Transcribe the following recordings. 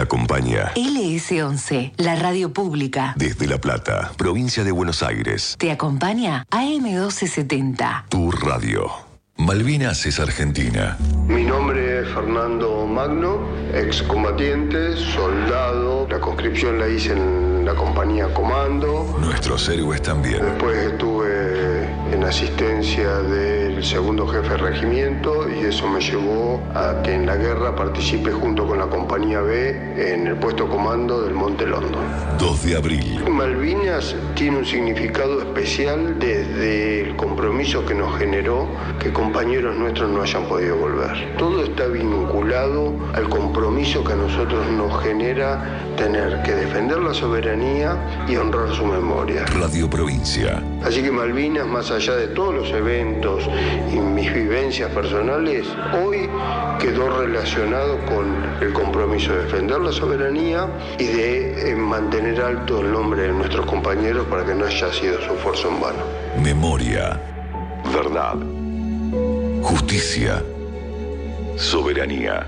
acompaña LS11, la radio pública. Desde La Plata, provincia de Buenos Aires. Te acompaña AM1270. Tu radio. Malvinas es Argentina. Mi nombre es Fernando Magno, excombatiente, soldado. La conscripción la hice en la compañía Comando. Nuestros héroes también. Después estuve en asistencia del segundo jefe de regimiento y eso me llevó a que en la guerra participe junto con la compañía B en el puesto comando del Monte London. 2 de abril. Malvinas tiene un significado especial desde el compromiso que nos generó que compañeros nuestros no hayan podido volver. Todo está vinculado al compromiso que a nosotros nos genera tener que defender la soberanía y honrar su memoria. Radio Provincia. Así que Malvinas, más allá de todos los eventos y mis vivencias personales, hoy quedó relacionado con el compromiso de defender la soberanía y de mantener alto el nombre de nuestros compañeros para que no haya sido su esfuerzo en vano. Memoria. Verdad. Justicia. Soberanía.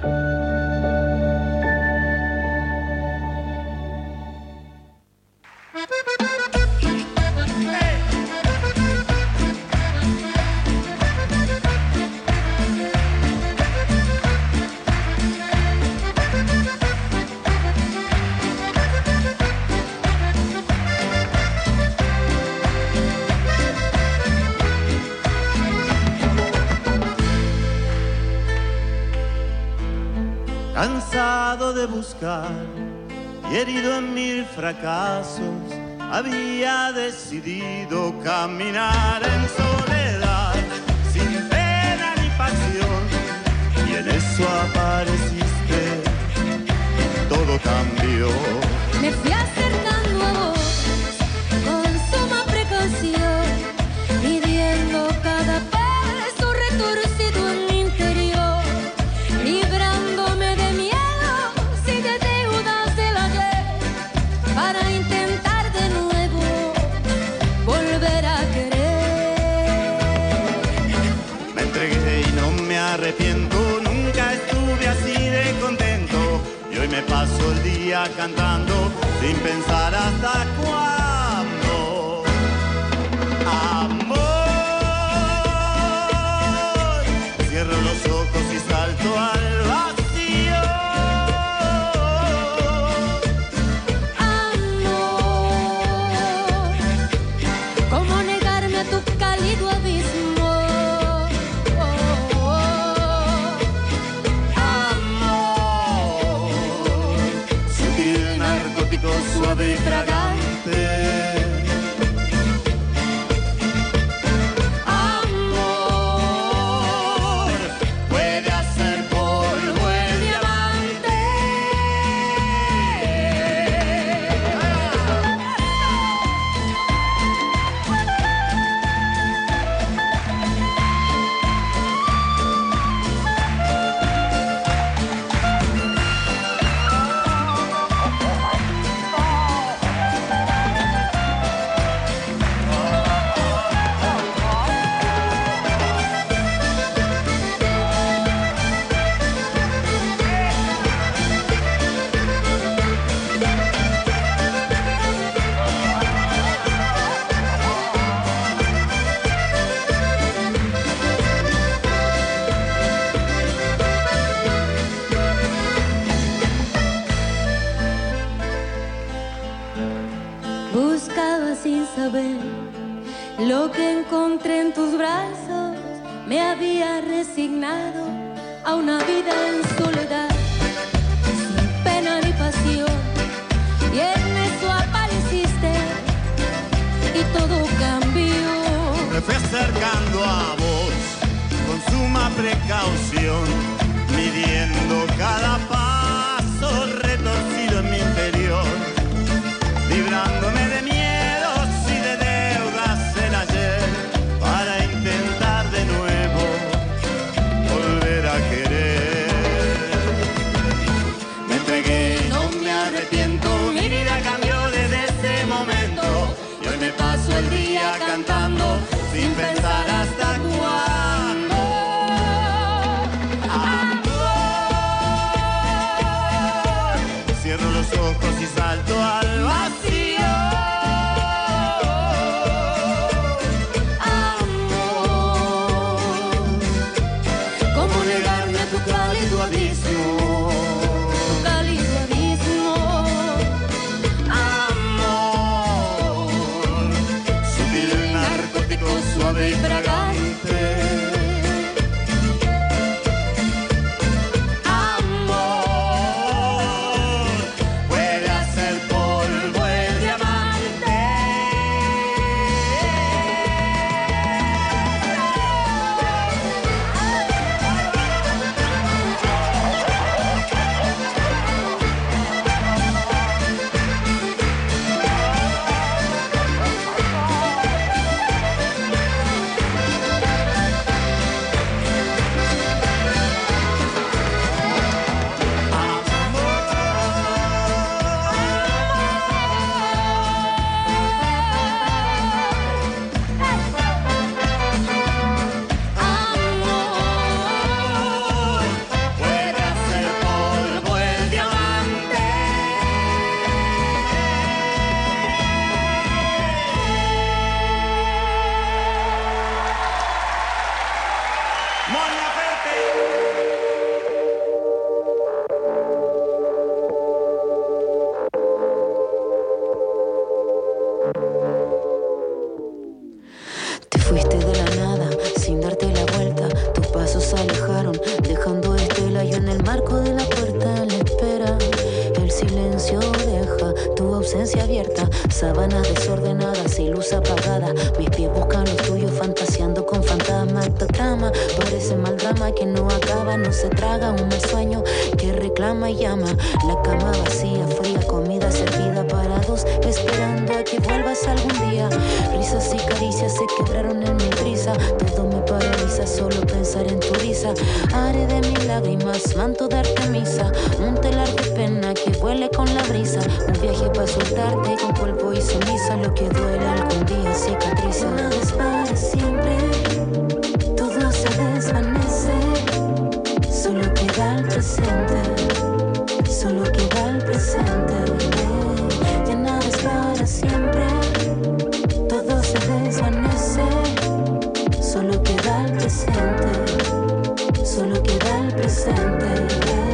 Cansado de buscar y herido en mil fracasos, había decidido caminar en soledad, sin pena ni pasión, y en eso apareciste, todo cambió. Me fui acercando a vos con suma precaución, midiendo cada paso retorcido en mi interior, librándome de miedos y de deudas del ayer, para intentar de nuevo volver a querer. Me entregué y no me arrepiento, nunca estuve así de contento, y hoy me paso el día cantando sin pensar hasta cuándo. Amor, cierro los ojos y salto al vacío. Amor, ¿cómo negarme a tu cálido abismo? Amor, sutil, narcótico, suave y fragante. Amor, puede hacer polvo el diamante. Buscaba sin saber lo que encontré en tus brazos. Me había resignado a una vida en soledad, sin pena ni pasión, y en eso apareciste y todo cambió. Me fui acercando a vos con suma precaución, midiendo cada paso retorcido en mi interior, librándome de miedos y de deudas del ayer, para intentar de nuevo volver a querer. Me entregué y no me arrepiento, mi vida cambió desde ese momento, y hoy me paso el día cantando sin pensar hasta cuándo. Amor, suave y fragante. Sábanas desordenadas y luz apagada. Mis pies buscan los tuyos fantaseando con fantasmas. Esta trama parece mal drama que no acaba. No se traga un mal sueño que reclama y llama. La cama vacía, fría, comida servida para dos, esperando a que vuelvas algún día. Risas y caricias se quebraron en mi prisa. Todo me paraliza solo pensar en tu risa. Are de mis lágrimas, manto de Artemisa. Un telar de pena que vuele con la brisa. Un viaje para soltarte con polvo y ceniza. Lo que duele algún día cicatriza. Nada es para siempre, todo se desvanece. Solo queda el presente, solo queda el presente. Ya nada es para siempre, todo se desvanece. Solo queda el presente, solo queda el presente.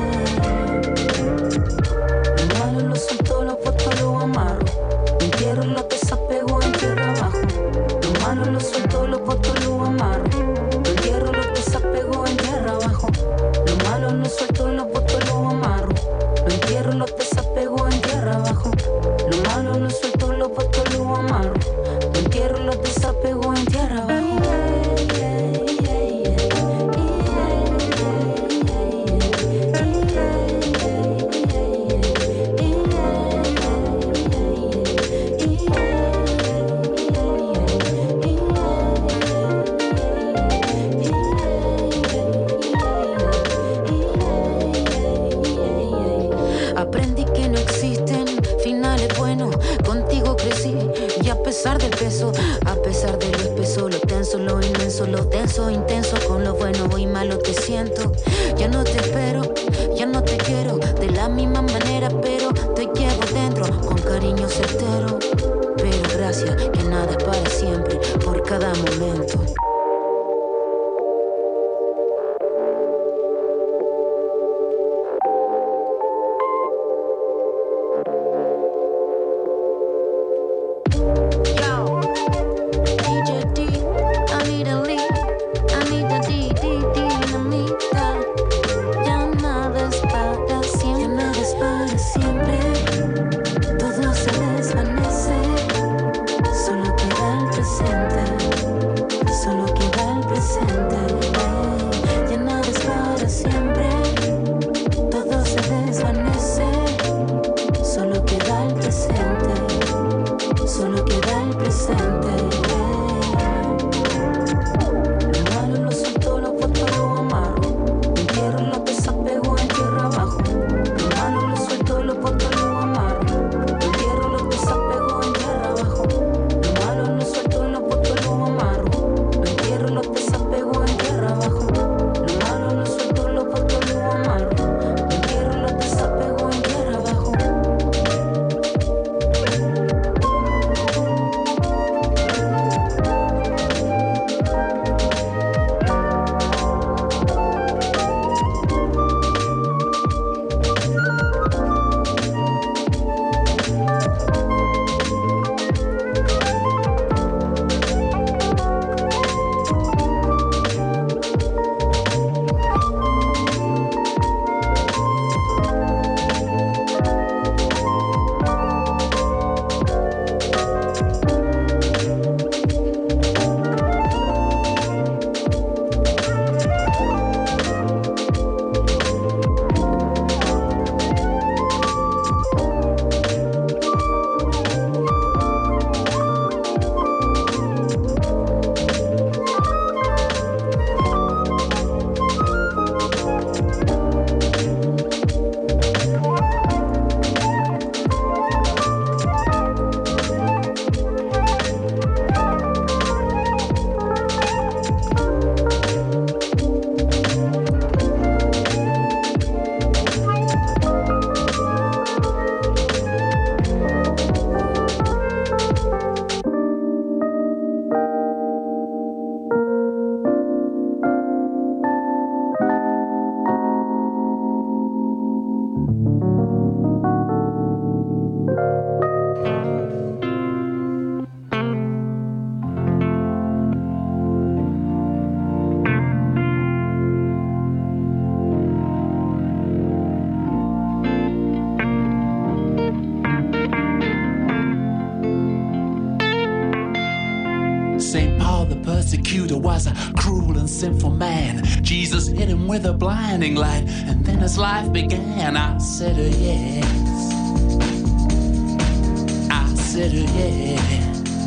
Lo malo lo suelto, lo puesto, lo amarro. Lo entierro, lo desapego en tierra abajo. Lo malo lo suelto, lo puesto, lo amarro. Lo entierro, lo desapego en tierra abajo. Lo malo lo suelto, lo puesto, lo amarro. Lo entierro, lo desapego en tierra abajo. Lo malo lo suelto, lo puesto, lo amarro. Lo entierro, lo desapego en tierra abajo. Aprendí que no existen finales buenos. Contigo crecí y a pesar del peso, a pesar de lo espeso, lo tenso, lo inmenso, lo denso, intenso, con lo bueno y malo te siento. Ya no te espero, ya no te quiero de la misma manera, pero te llevo dentro con cariño certero. Pero gracias que nada es para siempre, por cada momento. Lo St. Paul the persecutor was a cruel and sinful man. Jesus hit him with a blinding light, and then his life began. I said, yes. I said, yes.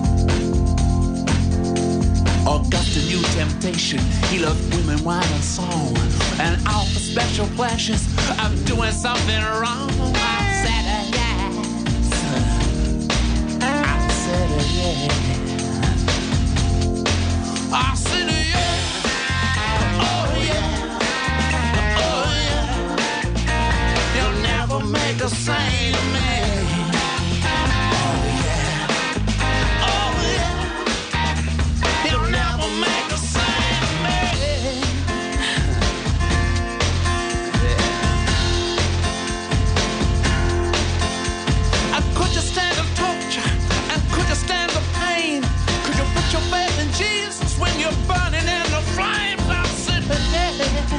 Augustine knew temptation. He loved women, wine, and song, and all the special pleasures of doing something wrong. I said, yes. I said, yes. I said, yeah, oh yeah, oh yeah. You'll never make a saint of me. Oh yeah, oh yeah. You'll never make a saint of me. Could you stand the torture? And could you stand the pain? Could you put your faith in Jesus when you're burning in the flames? I said, yes.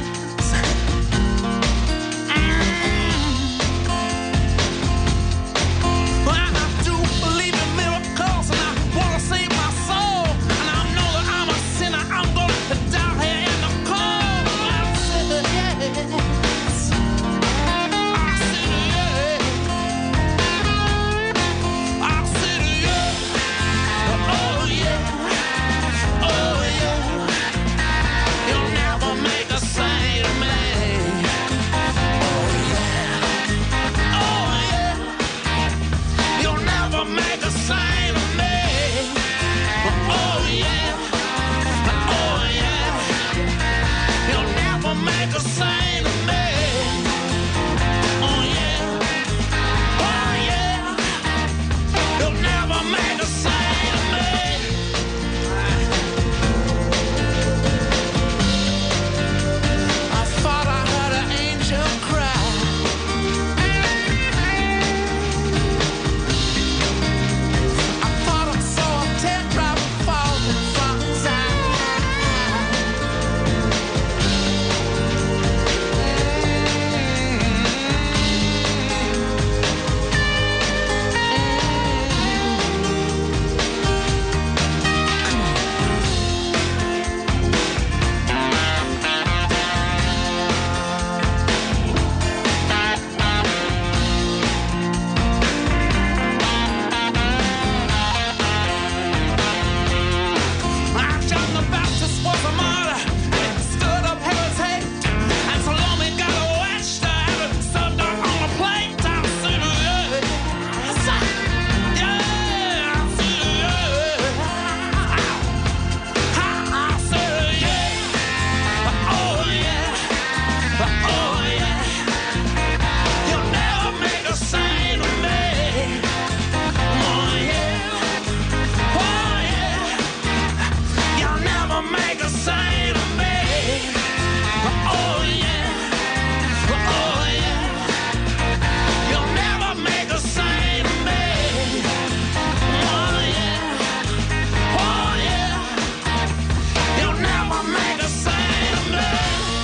Well, I do believe in miracles, and I want to save my soul. And I know that I'm a sinner. I'm going to die here in the cold. I said, yes. I said, yes. I said, yes. Oh, yeah. Oh, yeah. You'll never make a saint of me. Oh, yeah. Oh, yeah. You'll never make a saint of me. Oh, yeah. Oh, yeah. You'll never make a saint of me. Oh, yeah. Oh, yeah. You'll never make a saint of me. I thought I heard an angel cry. I thought I saw a teardrop falling from his eye. John the Baptist was a martyr. He stood up heaven's hate, and Salome got a wedge to heaven, served up on a plate. I said, yes. Yeah, I said, yes. I said, yeah. Oh, yeah. Oh, yeah. You'll never make a saint of me. Oh, yeah. Oh, yeah. You'll never make a saint of me. Oh, yeah. Oh, yeah. You'll never make a saint of me. Oh, yeah. Oh, yeah. You'll never make a saint of me.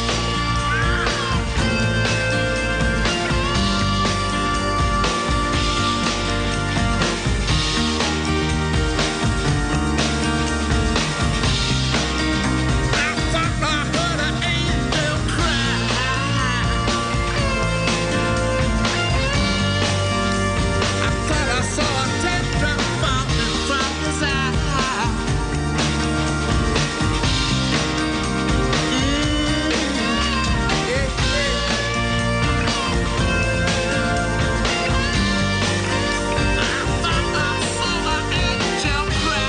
I thought I heard an angel cry. I thought I saw a teardrop falling from his eye. I thought I saw an angel cry.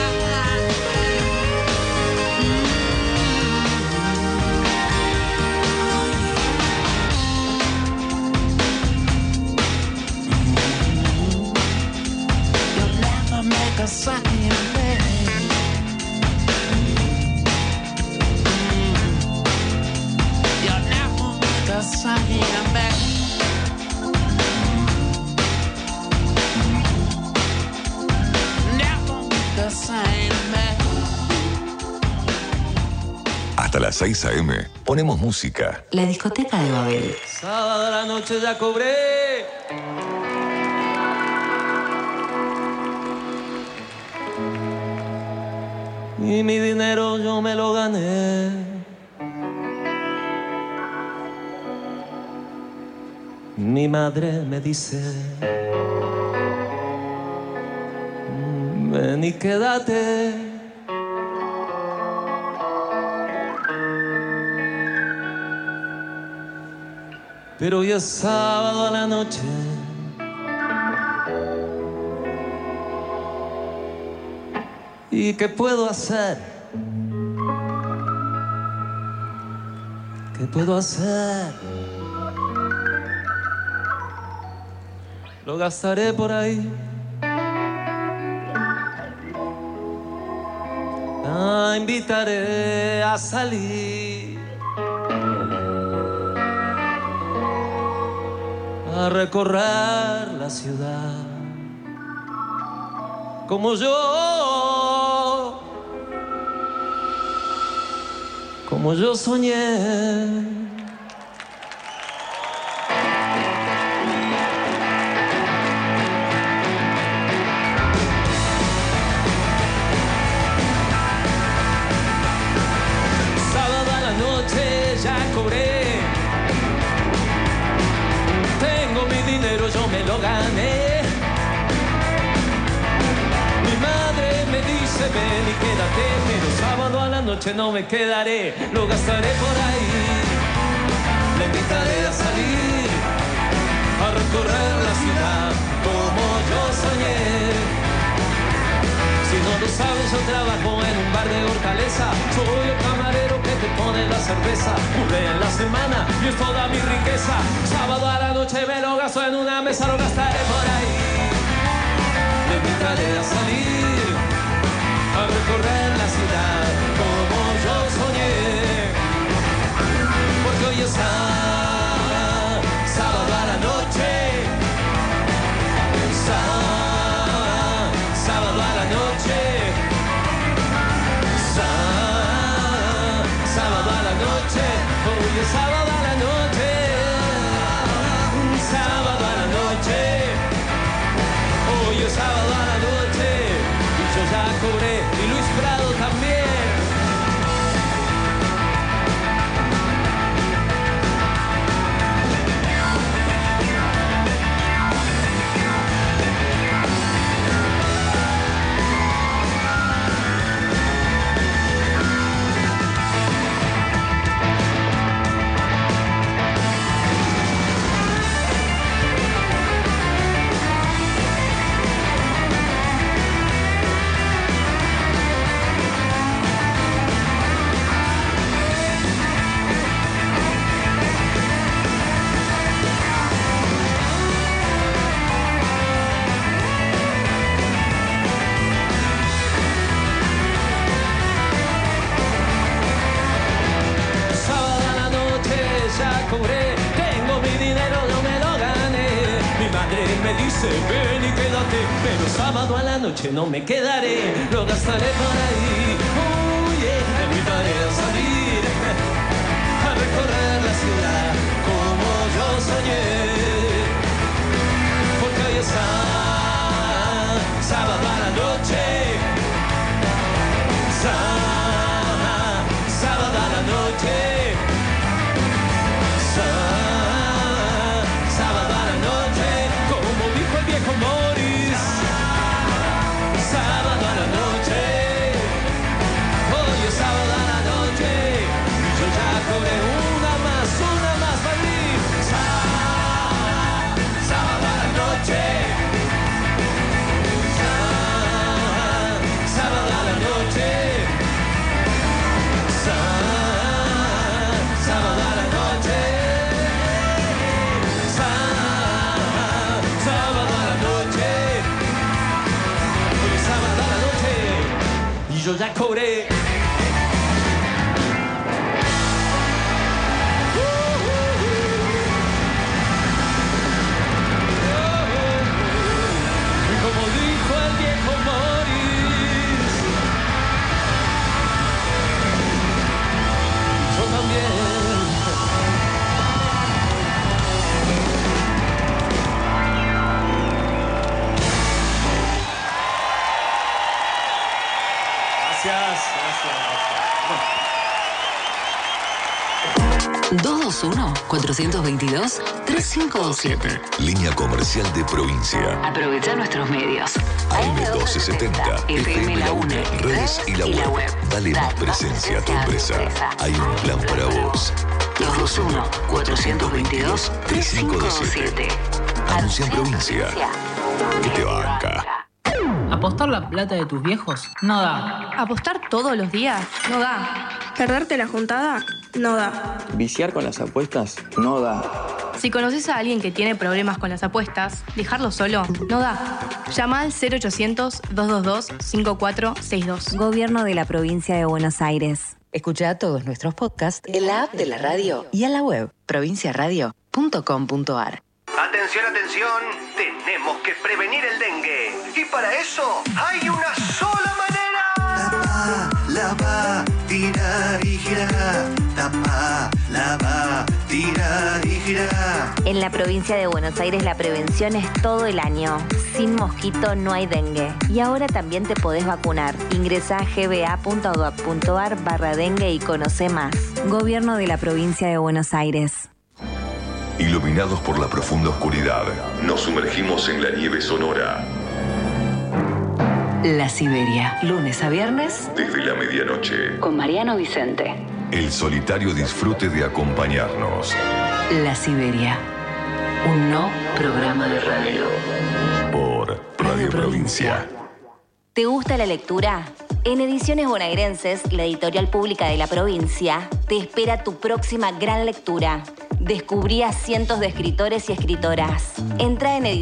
You'll never make a saint of me. You'll never make a saint of me. Never make a saint of me. Hasta las 6 a.m. ponemos música. La discoteca de Babel. Sábado a la noche ya cobré. y mi dinero yo me lo gané. Mi madre me dice, ven y quédate. Pero hoy es sábado a la noche. ¿Y qué puedo hacer? ¿Qué puedo hacer? Lo gastaré por ahí. La invitaré a salir, a recorrer la ciudad como yo soñé. Sábado a la noche ya cobré, tengo mi dinero, yo me lo gané. Mi madre me dice ven y quédate, pero sábado a la noche no me quedaré, lo gastaré por ahí. Le invitaré a salir, a recorrer la ciudad como yo soñé. Si no lo sabes, yo trabajo en un bar de Hortaleza. Soy el camarero que te pone la cerveza. Un día en la semana y es toda mi riqueza. Sábado a la noche me lo gasto en una mesa, lo gastaré por ahí. Le invitaré a salir, a recorrer la ciudad como yo soñé. Porque hoy es sábado a la noche. Sábado a la noche. Sábado a la noche. Hoy es sábado a la noche. Sábado a la noche. Hoy es sábado a la noche. Y yo ya cobré. Y Luis Prado también. Ven y quédate, pero sábado a la noche no me quedaré, lo gastaré por ahí. Yeah. Me invitaré a salir, a recorrer la ciudad como yo soñé. Porque hoy es sábado a la noche. Sábado a la noche. Sábado a la noche. Como dijo el viejo Morris, sábado a la noche, hoy es sábado a la noche, y yo ya cobré una más para mí. Sábado a la noche, sábado a la noche, sábado a la noche. Yo ya cobré. Y como dijo el viejo Morris, yo también. Gracias. 221-422-3527. Línea comercial de provincia. Aprovecha nuestros medios. AM1270, FM La UNE, redes y la web. Dale más presencia a tu empresa. Hay un plan para vos. 221-422-3527. Anuncia en provincia. ¿Qué te banca? ¿Apostar la plata de tus viejos? No da. ¿Apostar todos los días? No da. ¿Perderte la juntada? No da. ¿Viciar con las apuestas? No da. Si conoces a alguien que tiene problemas con las apuestas, dejarlo solo no da. Llama al 0800-222-5462. Gobierno de la Provincia de Buenos Aires. Escucha todos nuestros podcasts en la app de la radio y en la web provinciaradio.com.ar. Atención, atención, tenemos que prevenir el dengue. Y para eso hay una sola manera. Tapa, lava, tirar y girar. Tapa, lava, tirar y girar. En la provincia de Buenos Aires la prevención es todo el año. Sin mosquito no hay dengue. Y ahora también te podés vacunar. Ingresá a gba.gov.ar/dengue y conoce más. Gobierno de la Provincia de Buenos Aires. Iluminados por la profunda oscuridad, nos sumergimos en la nieve sonora. La Siberia, lunes a viernes, Desde la medianoche. con Mariano Vicente. El solitario disfrute de acompañarnos. La Siberia, un no programa de radio. Por Radio Provincia. ¿Te gusta la lectura? En Ediciones Bonaerenses, la editorial pública de la provincia, te espera tu próxima gran lectura. Descubrí a cientos de escritores y escritoras. Entra en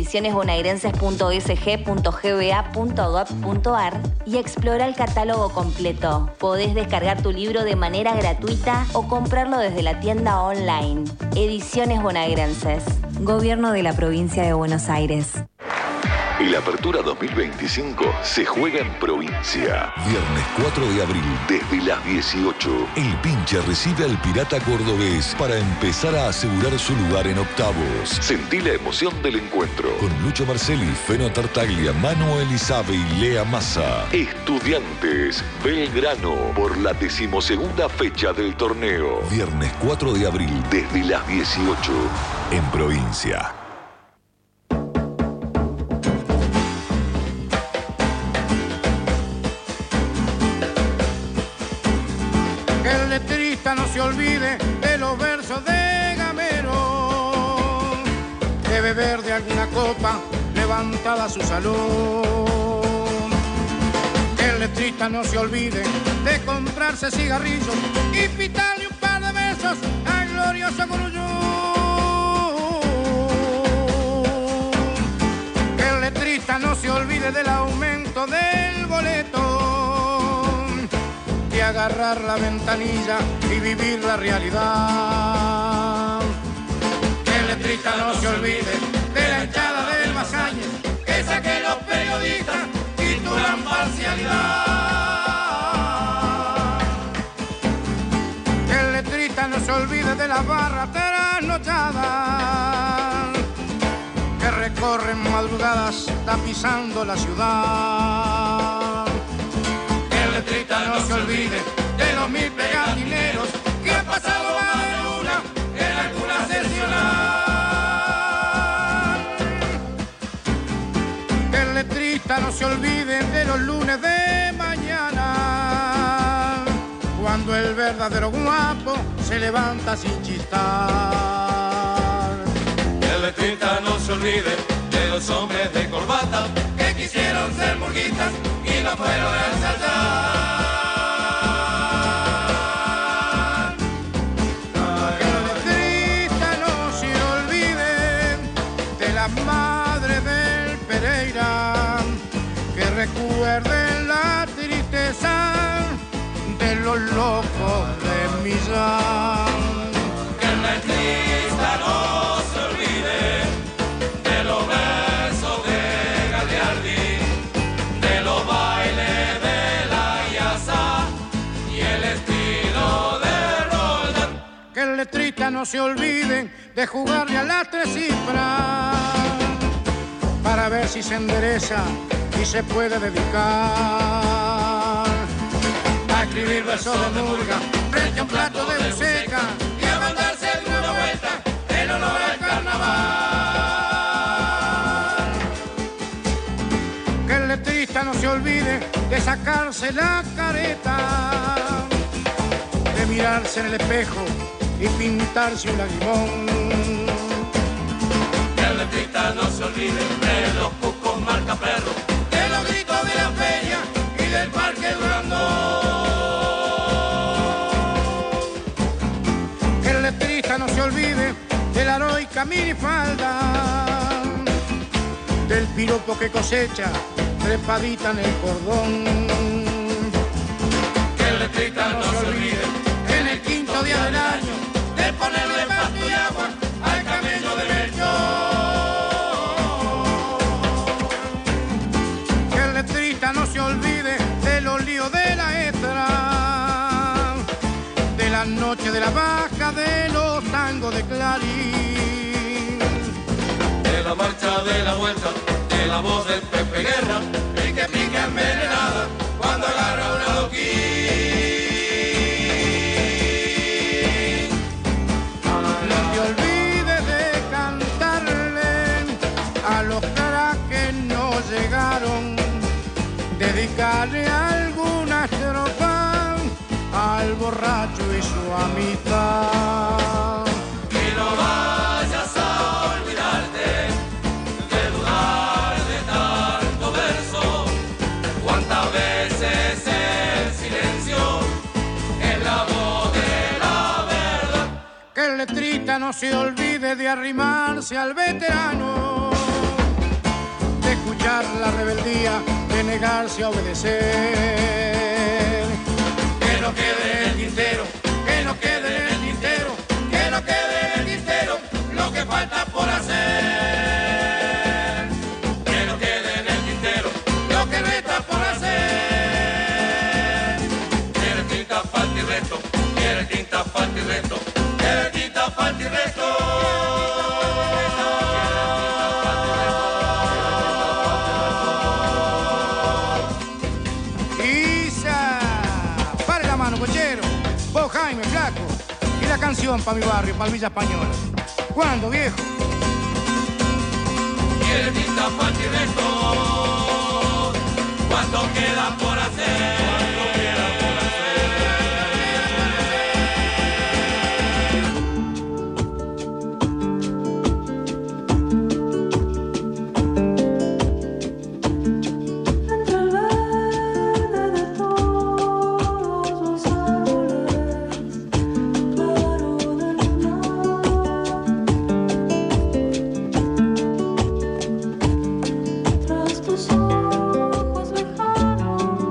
edicionesbonaerenses.sg.gba.gov.ar y explora el catálogo completo. Podés descargar tu libro de manera gratuita o comprarlo desde la tienda online. Ediciones Bonaerenses. Gobierno de la Provincia de Buenos Aires. El Apertura 2025 se juega en provincia. Viernes 4 de abril, desde las 18. El Pincha recibe al Pirata Cordobés para empezar a asegurar su lugar en octavos. Sentí la emoción del encuentro con Lucho Marcelli, Feno Tartaglia, Manu Elizabe y Lea Massa. Estudiantes, Belgrano, por la 12ª fecha del torneo. Viernes 4 de abril, desde las 18, en provincia. El letrista no se olvide de los versos de Gamero, de beber de alguna copa levantada a su salón. El letrista no se olvide de comprarse cigarrillos y pitarle un par de besos al glorioso Gurullón. El letrista no se olvide del aumento del boleto, de agarrar la ventanilla y vivir la realidad. El letrista no se olvide de la hinchada del Masañez, esa que los periodistas titulan parcialidad. El letrista no se olvide de las barras trasnochadas que recorren madrugadas tapizando la ciudad. El letrista no se olvide de los 1000 pegatineros que han pasado más de una en alguna seccional. El letrista no se olvide de los lunes de mañana, cuando el verdadero guapo se levanta sin chistar. El letrista no se olvide de los hombres de corbata que quisieron ser murguitas y no fueron a ensayar. El letrista no se olvide de las madres del Pereira, que recuerden la tristeza de los locos de Millán. Que el letrista no se olvide de los versos de Gagliardi, de los bailes de la Iasa y el estilo de Roldán. Que el letrista no se olvide de jugarle a las 3 cifras para ver si se endereza y se puede dedicar. besos de murga, frente a un plato de buceca y a mandarse de una vuelta en honor al carnaval. Que el letrista no se olvide de sacarse la careta, de mirarse en el espejo y pintarse un lagrimón. Que el letrista no se olvide de los cucos marca perro, de los gritos de la feria y del parque Durandón. Que el letrista no se olvide de la heroica minifalda, del piropo que cosecha trepadita en el cordón. Que el letrista no se olvide en el quinto día del año de ponerle pasto y agua al camello de Melchor. Que el letrista no se olvide de los líos de la Estra, de las noches de la baja, de los tangos de Clarín, de la marcha de la vuelta, de la voz del Pepe Guerra, y que pica envenenada cuando agarra un adoquín. No te olvides de cantarle a los caras que no llegaron, dedicarle alguna estrofa al borracho y su amistad. Y no vayas a olvidarte de dudar de tanto verso. Cuántas veces el silencio es la voz de la verdad. Que el letrista no se olvide de arrimarse al veterano, de escuchar la rebeldía, de negarse a obedecer. Que no quede en el tintero, que no quede en el tintero, que no quede en el tintero lo que falta por hacer. Que no quede en el tintero lo que resta por hacer. Quiere tinta, falta y resto, quiere tinta, falta y resto, quiere tinta, falta y resto. Pare la mano, cochero. Vos, Jaime, flaco. Y la canción pa' mi barrio, pa' Villa Española. ¿Cuándo, viejo? Quiere tinta, falta y resto. ¿Cuánto queda por hacer? Tras tus ojos lejanos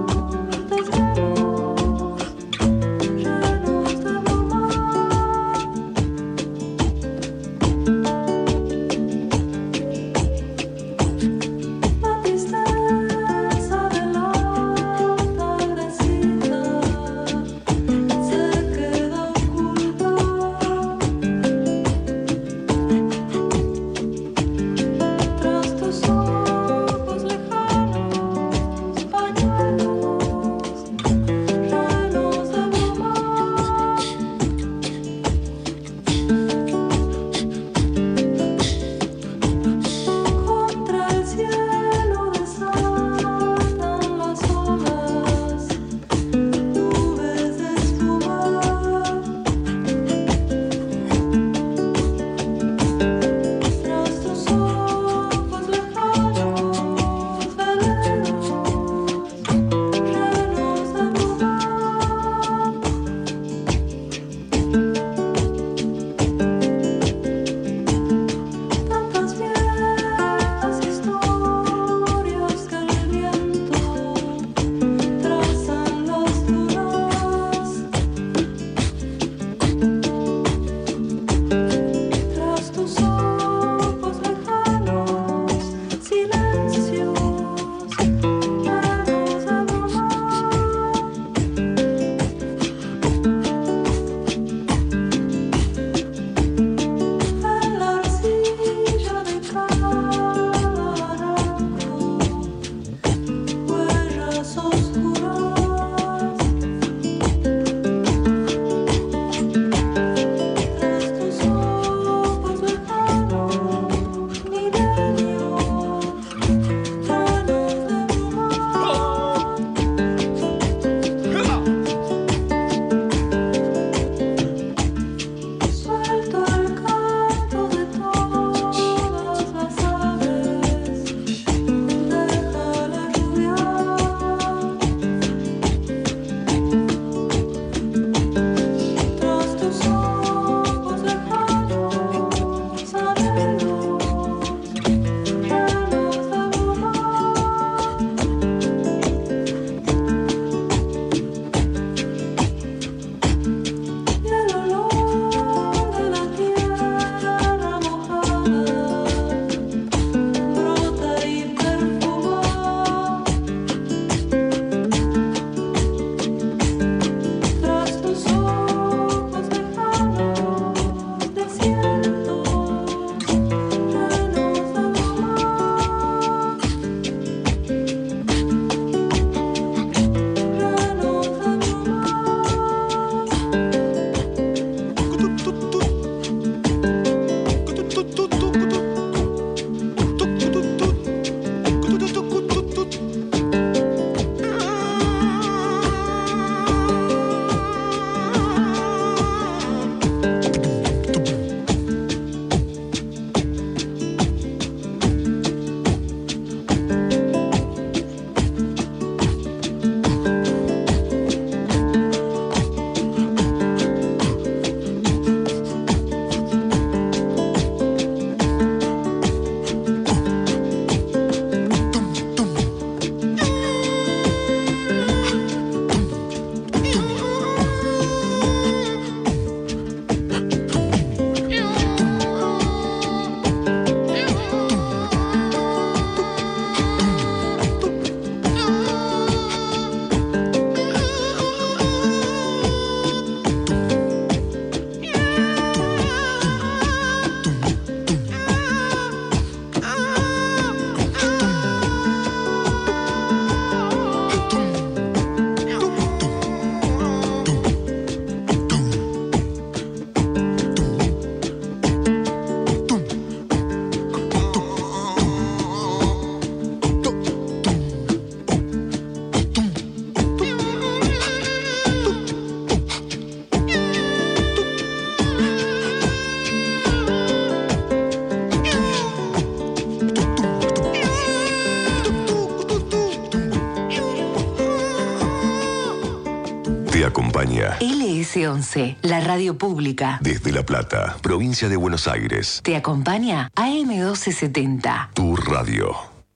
acompaña LS11, la radio pública. desde La Plata, provincia de Buenos Aires. Te acompaña AM1270. Tu radio.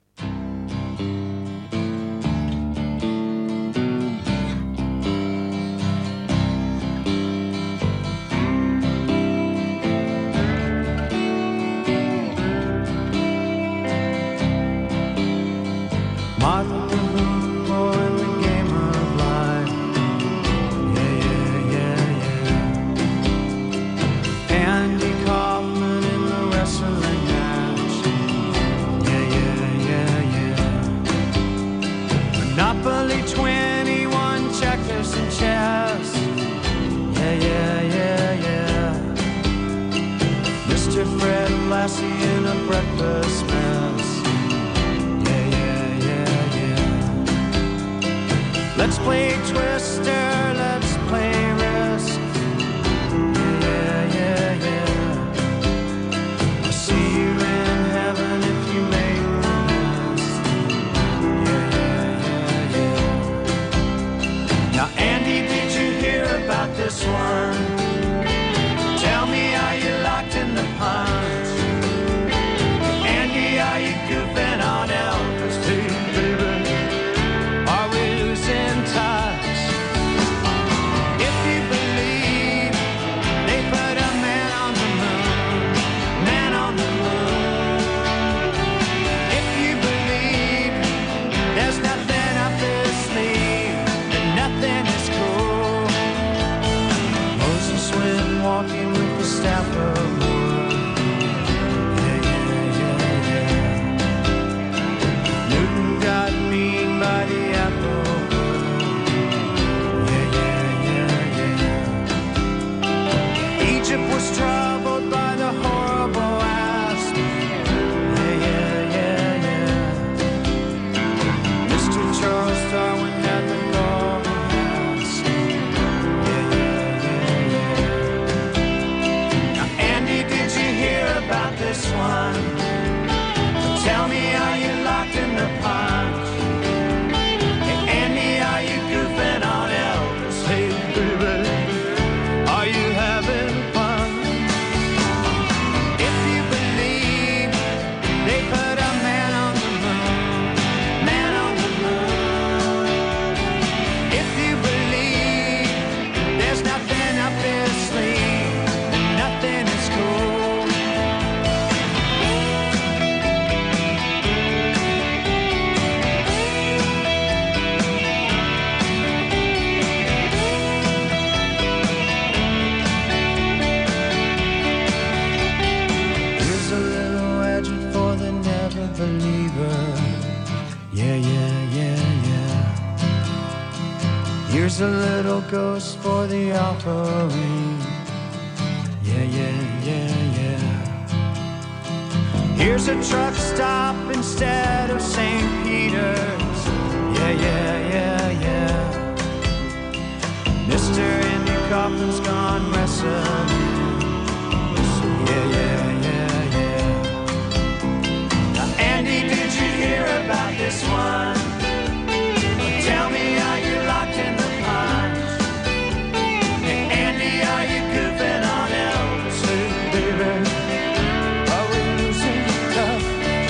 Monopoly 21 checkers and chess. Yeah. Mr. Fred Lassie in a breakfast mess. Yeah. Let's play Twister, let's play Risk. Yeah. I'll see you in heaven if you make the list. Yeah. Now, Andy, did you hear about this one? Tell me, are you locked in the punch? Andy, are you goofing on Elvis too, baby? Are we losing touch? If you believe they put a man on the moon, man on the moon. If you believe there's nothing up his sleeve, then nothing is cool. Moses went walking with the staff of wood. Yeah. Newton got mean by the apple. Yeah. Egypt was troubled by the horrible asp. Yeah. Mr. Charles Darwin had the golden mask. Now, Andy, did you hear about this one? Tell me, are you locked in the punch? Hey, Andy, are you goofing on Elvis? Hey, baby, are you having fun? If you believe they put a man on the moon, man on the moon. If you believe there's nothing up his sleeve, then nothing is cool. Here's a little legend for the never believer. Yeah. Here's a little ghost for the offering. Yeah. Here's a truck stop instead of St. Peter's. Yeah. Mr. Andy Kaufman's gone wrestling. Yeah. Now, Andy, did you hear about this one? Tell me, are you locked in the punch? Hey, Andy, are you goofing on Elvis? Hey, baby, are we losing touch?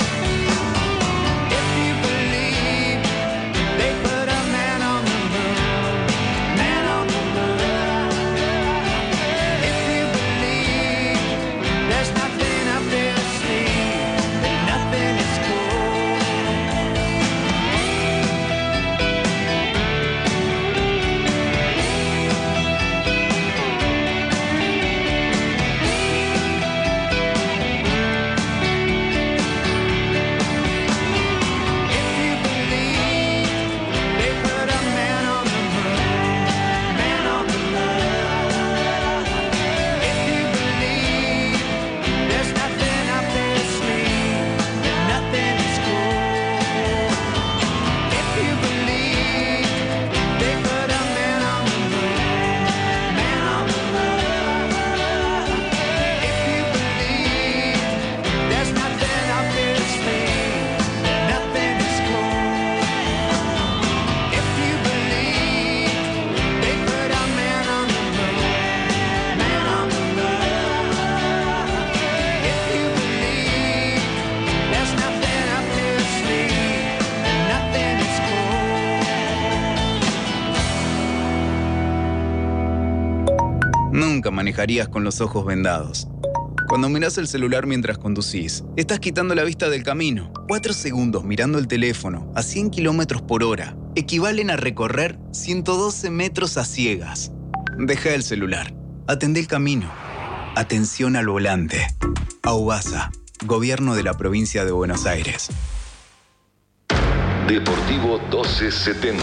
If you believe they put a man on the moon, man on the moon. If you believe there's nothing up their sleeve, then nothing is cool. Nunca manejarías con los ojos vendados. Cuando mirás el celular mientras conducís, estás quitando la vista del camino. 4 segundos mirando el teléfono a 100 km/h equivalen a recorrer 112 metros a ciegas. Deja el celular. Atendé el camino. Atención al volante. AUBASA, Gobierno de la Provincia de Buenos Aires. Deportivo 1270.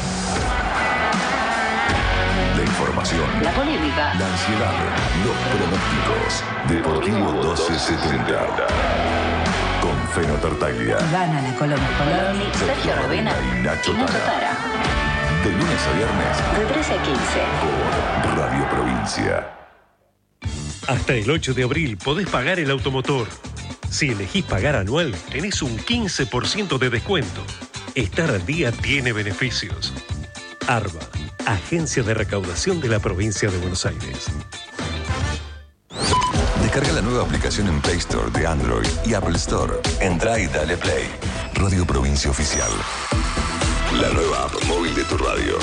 La información, La polémica, la ansiedad, los pronósticos. Deportivo 1270. Con Feno Tartaglia, Gana la Colombo, Sergio Rovena y Nacho Tara. De lunes a viernes, de 13 a 15. por Radio Provincia. Hasta el 8 de abril podés pagar el automotor. Si elegís pagar anual, tenés un 15% de descuento. Estar al día tiene beneficios. ARBA, Agencia de Recaudación de la Provincia de Buenos Aires. Descarga la nueva aplicación en Play Store de Android y Apple Store. Entra y dale play. Radio Provincia Oficial. La nueva app móvil de tu radio.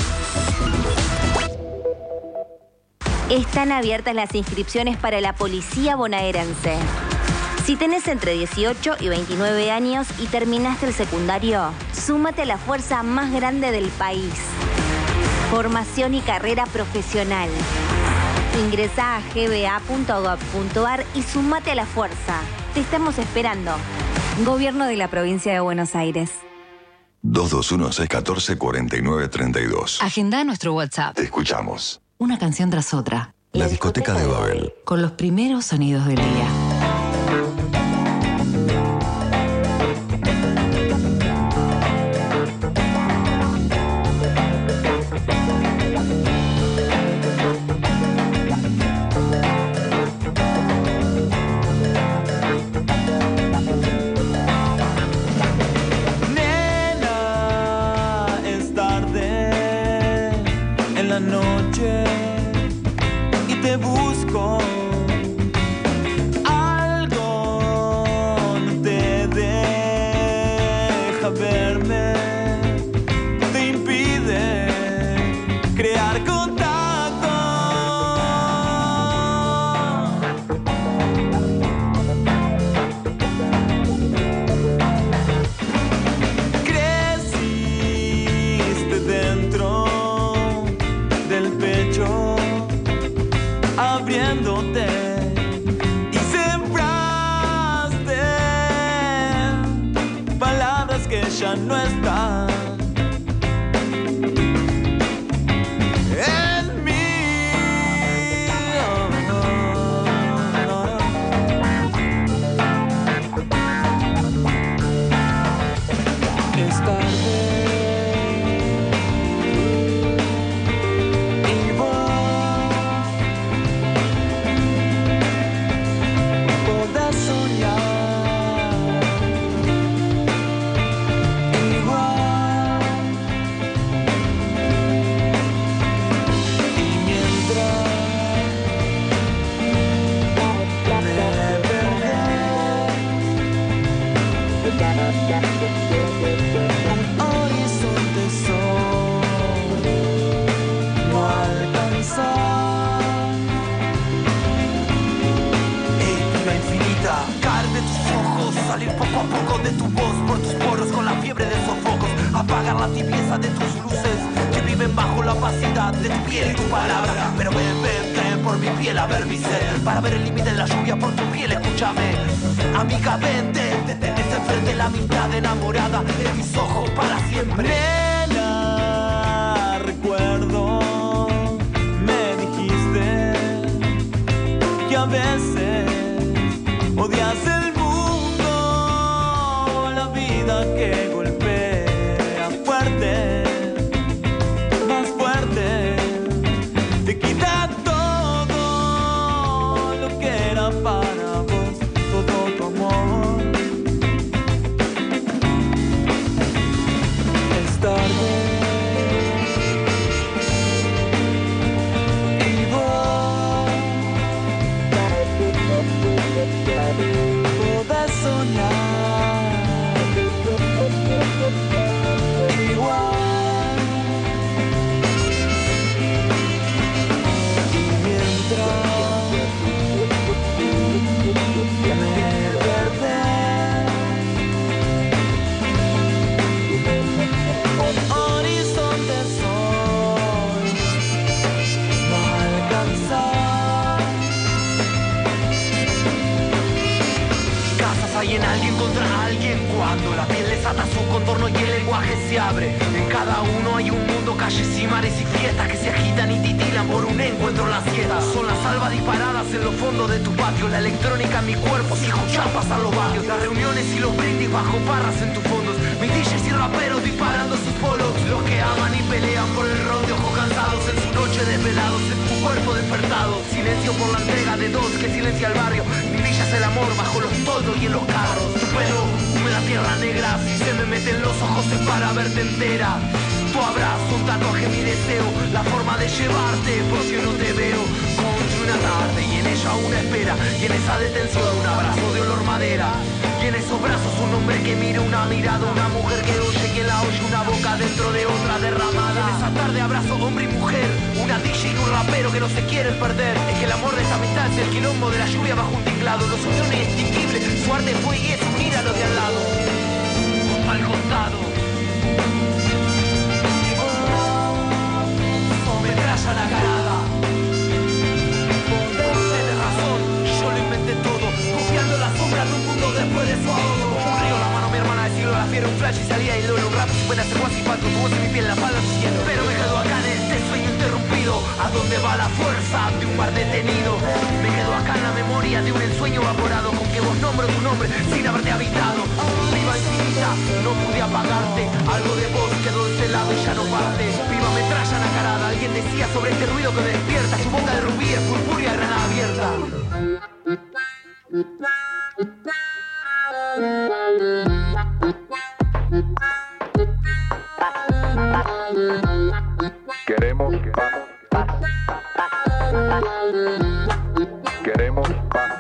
Están abiertas las inscripciones para la Policía Bonaerense. Si tenés entre 18 y 29 años y terminaste el secundario, súmate a la fuerza más grande del país. Formación y carrera profesional. Ingresá a gba.gov.ar y súmate a la fuerza. Te estamos esperando. Gobierno de la Provincia de Buenos Aires. 221-614-4932. Agenda nuestro WhatsApp. Te escuchamos. Una canción tras otra. La discoteca de Babel. Con los primeros sonidos del día. ya no está en mí. Es tarde y vos podés soñar. Horizonte sol, no alcanzar. Épica infinita, caer de tus ojos, salir poco a poco de tu voz por tus poros con la fiebre de sofocos, apagar la tibieza de tus luces que viven bajo la opacidad de tu piel y tu palabra. Pero ven por mi piel a ver mi ser, para ver el límite de la lluvia por tu piel, escúchame. Amiga, vente, te tenés enfrente la mitad enamorada de mis ojos para siempre. Nena, recuerdo, me dijiste que a veces odias el mundo, la vida que golpea fuerte, más fuerte, te quita todo lo que era para vos, todo tu amor. Es tarde y vos desata su contorno y el lenguaje se abre. En cada uno hay un mundo, calles y mares y fiestas que se agitan y titilan por un encuentro en la siesta. Son las albas disparadas en los fondos de tu patio, la electrónica en mi cuerpo, si escuchas pasan los barrios, las reuniones y los brindis bajo barras en tus fondos, mis DJs y raperos disparando sus polos, los que aman y pelean por el ron de ojos cansados en su noche desvelados, en tu cuerpo despertado, silencio por la entrega de dos que silencia el barrio, mi villa es el amor bajo los toldos y en los carros, tu pelo húmeda tierra negra, si se me meten los ojos es para verte entera. Tu abrazo, un tatuaje, mi deseo, la forma de llevarte, por si no te veo. Contra una tarde y en ella una espera, y en esa detención un abrazo de olor madera. Y en esos brazos un hombre que mira, una mirada, una mujer que oye y en la oye una boca dentro de otra derramada. En esa tarde abrazo hombre y mujer, una DJ y un rapero que no se quieren perder. Es que el amor de esta amistad es el quilombo de la lluvia bajo un tinglado. Los unió inextinguible, su arte fue y es unir a los de al lado. Al costado. Metralla nacarada. Tienes razón, yo lo inventé todo, confiando en la sombra de un mundo después de su ahogo. Un río, la mano, mi hermana del siglo, la fiera, un flash y salía y luego un rap. Si puede hacer guas y pato, tu voz en mi piel, la falda de cielo. Pero me quedo acá en este sueño interrumpido, a donde va la fuerza de un mar detenido. Me quedo acá en la memoria de un ensueño evaporado, con que vos nombro tu nombre sin haberte habitado. Viva infinita, no pude apagarte, algo de vos quedó de este lado y ya no parte. Viva metralla nacarada, alguien decía sobre este ruido que me despierta, su boca de rubí es purpúrea, granada abierta. Queremos paz. Queremos paz.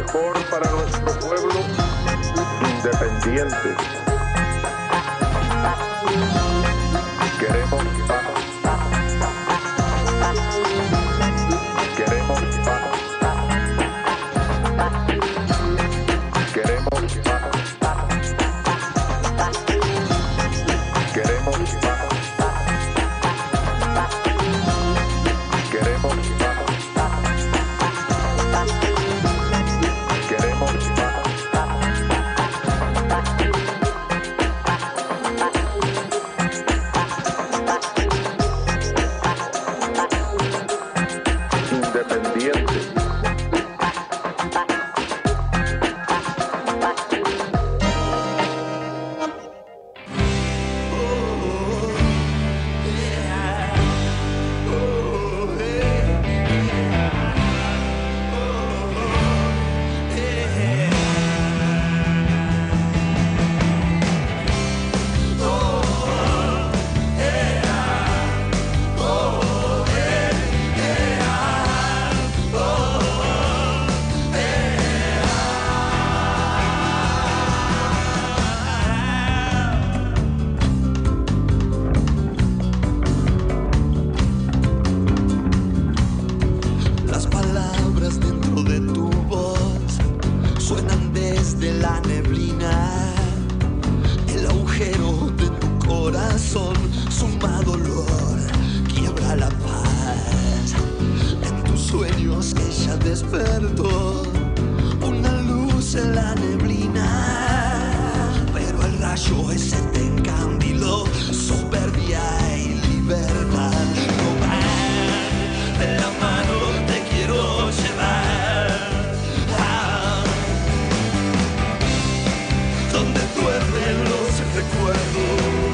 mejor para nuestro pueblo, independiente. Queremos paz. Queremos paz. Queremos paz. Queremos paz. Queremos paz. Queremos paz. Independiente. Las palabras dentro de tu voz suenan desde la neblina. El agujero de tu corazón suma dolor, quiebra la paz. En tus sueños ella despertó una luz en la neblina, pero el rayo ese te encandiló, soberbia y libertad. No van de la mano, te quiero llevar donde duermen los recuerdos.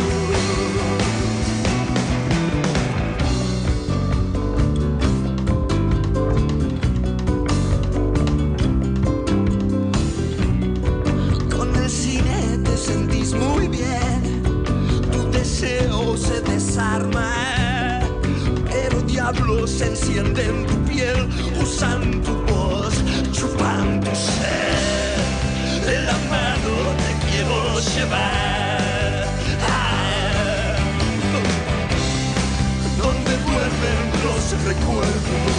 Con el cine te sentís muy bien, tu deseo se desarma, pero diablos se encienden en tu piel, usan tu voz, chupan tu ser. De la mano te quiero llevar donde duermen los recuerdos.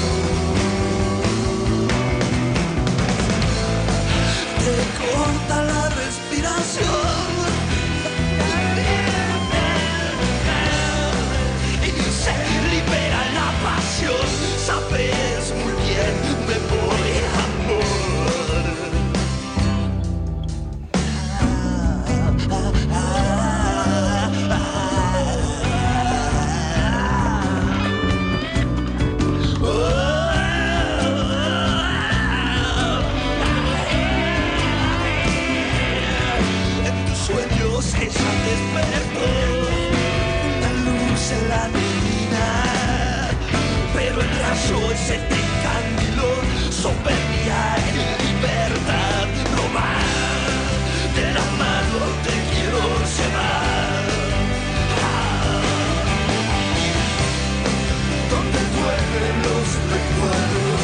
Te corta la respiración y se libera la pasión. Sabes muy bien, me voy, amor. En tus sueños ella despertó una luz en la neblina, pero el rayo ese te encandiló, soberbia y libertad. No más, de la mano te quiero llevar donde duermen los recuerdos.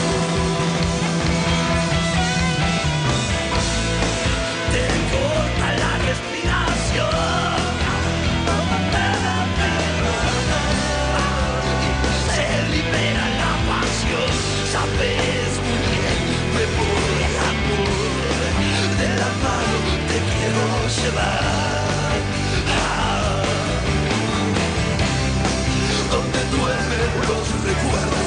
Te corta la respiración y se libera la pasión. Sabes muy bien, me voy, amor. De la mano te quiero llevar donde duermen los recuerdos.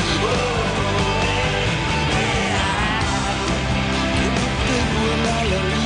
Que no tengo la alegría.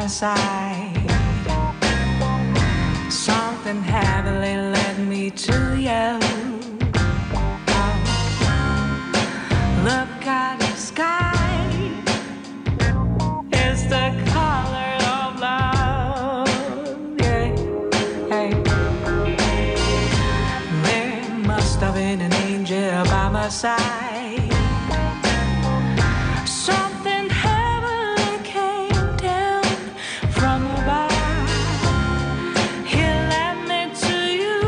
side. Something heavily led me to you. Oh, look at the sky. It's the color of love. Yeah, hey. There must have been an angel by my side. Something heavenly came down from above. He led me to you.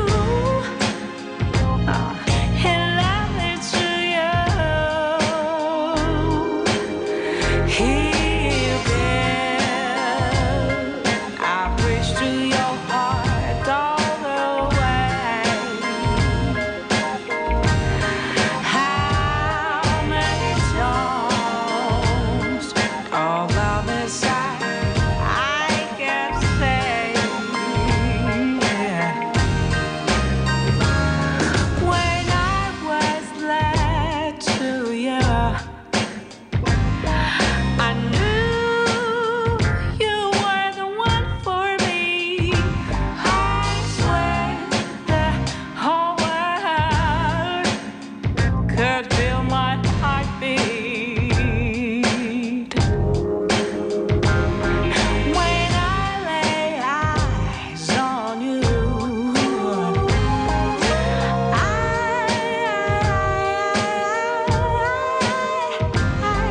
He led me to you. He